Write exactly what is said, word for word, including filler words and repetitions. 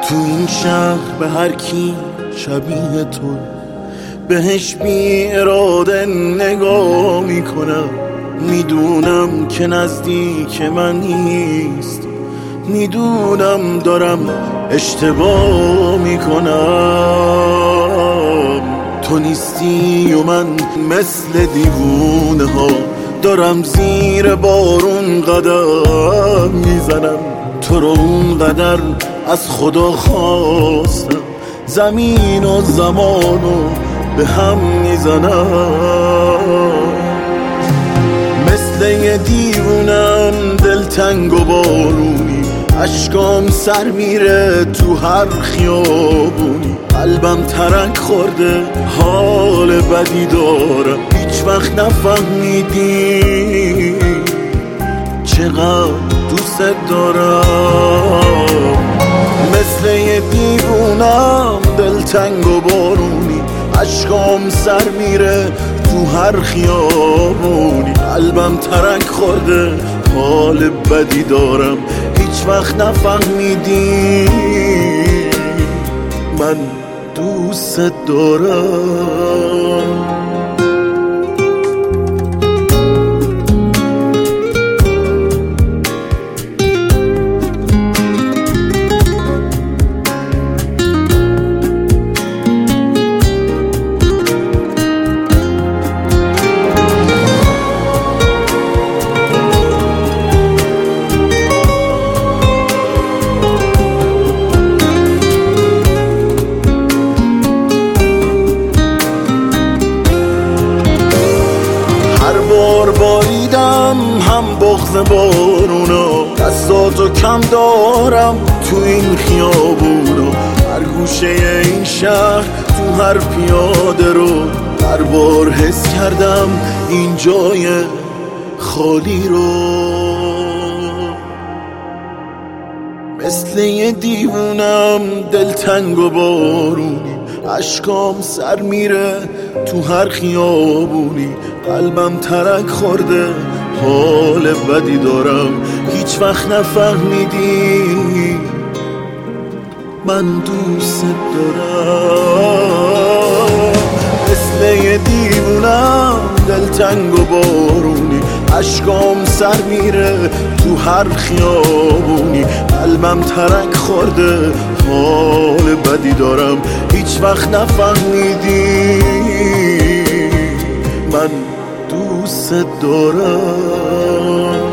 تو این شهر به هر کی شبیه تو بهش بی اراده نگاه میکنم. میدونم که نزدیک من نیست، میدونم دارم اشتباه میکنم. تو نیستی و من مثل دیوونه ها دارم زیر بارون قدم میزنم. تو رو اون قدر از خدا خواستم، زمین و زمانو به هم میزنم. مثل یه دیوونم دلتنگ و بارونی، اشکام سر میره تو هر خیابونی. قلبم ترک خورده حال بدی دارم، هیچ وقت نفهمیدی چقدر دوست دارم. مثل یه دیوونم دلتنگ و بارونی، اشکام سر میره تو هر خیابونی. قلبم ترک خورده حال بدی دارم، هیچ وقت نفهمیدی من دوست دارم. باریدم هم بغض بارونا، دستاتو کم دارم تو این خیابونا. هر گوشه این شهر تو هر پیاده رو هر بار حس کردم این جای خالی رو. مثل یه دیوونم دلتنگ و بارونی، اشکام سر میره تو هر خیابونی. قلبم ترک خورده حال بدی دارم، هیچ وقت نفهمیدی من دوست دارم. مثل یه دیوونم دلتنگ و بارونی، اشکام سر میره تو هر خیابونی. قلبم ترک خورده حال بدی دارم، هیچ وقت نفهمیدی من دوست دارم.